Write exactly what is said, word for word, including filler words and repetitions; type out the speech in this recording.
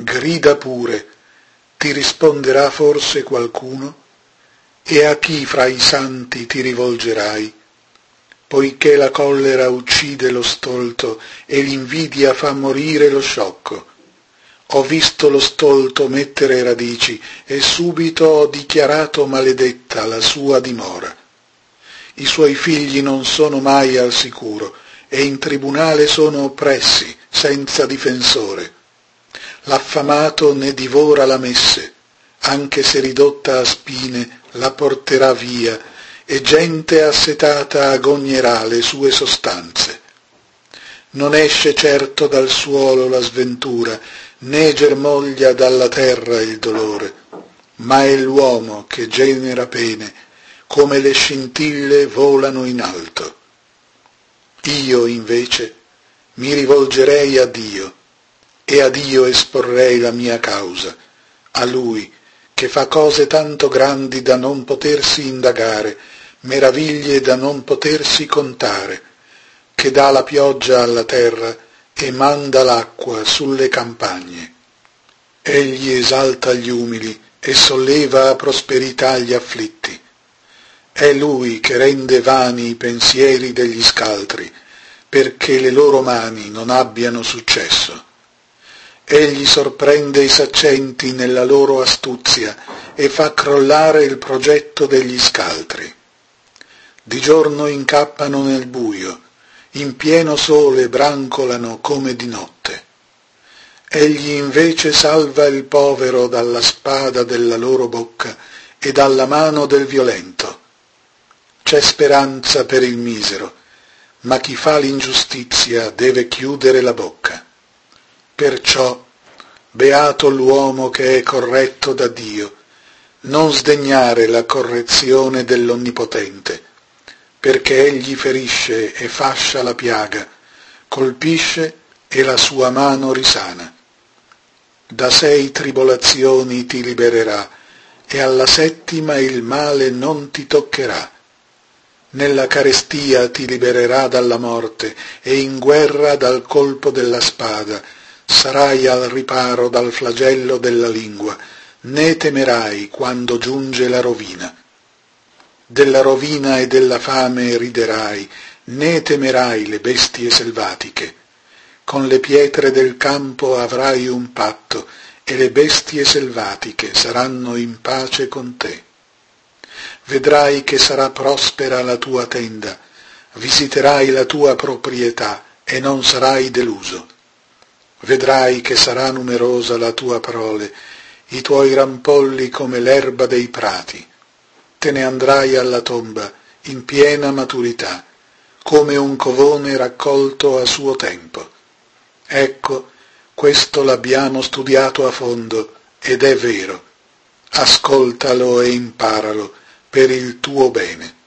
grida pure, ti risponderà forse qualcuno? E a chi fra i santi ti rivolgerai? Poiché la collera uccide lo stolto e l'invidia fa morire lo sciocco. Ho visto lo stolto mettere radici e subito ho dichiarato maledetta la sua dimora. I suoi figli non sono mai al sicuro e in tribunale sono oppressi, senza difensore. L'affamato ne divora la messe, anche se ridotta a spine la porterà via, e gente assetata agognerà le sue sostanze. Non esce certo dal suolo la sventura, né germoglia dalla terra il dolore, ma è l'uomo che genera pene, come le scintille volano in alto. Io, invece, mi rivolgerei a Dio, e a Dio esporrei la mia causa, a Lui, che fa cose tanto grandi da non potersi indagare, meraviglie da non potersi contare, che dà la pioggia alla terra e manda l'acqua sulle campagne. Egli esalta gli umili e solleva a prosperità gli afflitti. È Lui che rende vani i pensieri degli scaltri, perché le loro mani non abbiano successo. Egli sorprende i saccenti nella loro astuzia e fa crollare il progetto degli scaltri. Di giorno incappano nel buio, in pieno sole brancolano come di notte. Egli invece salva il povero dalla spada della loro bocca e dalla mano del violento. C'è speranza per il misero, ma chi fa l'ingiustizia deve chiudere la bocca. Perciò, beato l'uomo che è corretto da Dio, non sdegnare la correzione dell'Onnipotente, perché egli ferisce e fascia la piaga, colpisce e la sua mano risana. Da sei tribolazioni ti libererà, e alla settima il male non ti toccherà. Nella carestia ti libererà dalla morte, e in guerra dal colpo della spada. Sarai al riparo dal flagello della lingua, né temerai quando giunge la rovina. Della rovina e della fame riderai, né temerai le bestie selvatiche. Con le pietre del campo avrai un patto, e le bestie selvatiche saranno in pace con te. Vedrai che sarà prospera la tua tenda, visiterai la tua proprietà e non sarai deluso. Vedrai che sarà numerosa la tua prole, i tuoi rampolli come l'erba dei prati. Te ne andrai alla tomba in piena maturità, come un covone raccolto a suo tempo. Ecco, questo l'abbiamo studiato a fondo ed è vero. Ascoltalo e imparalo per il tuo bene.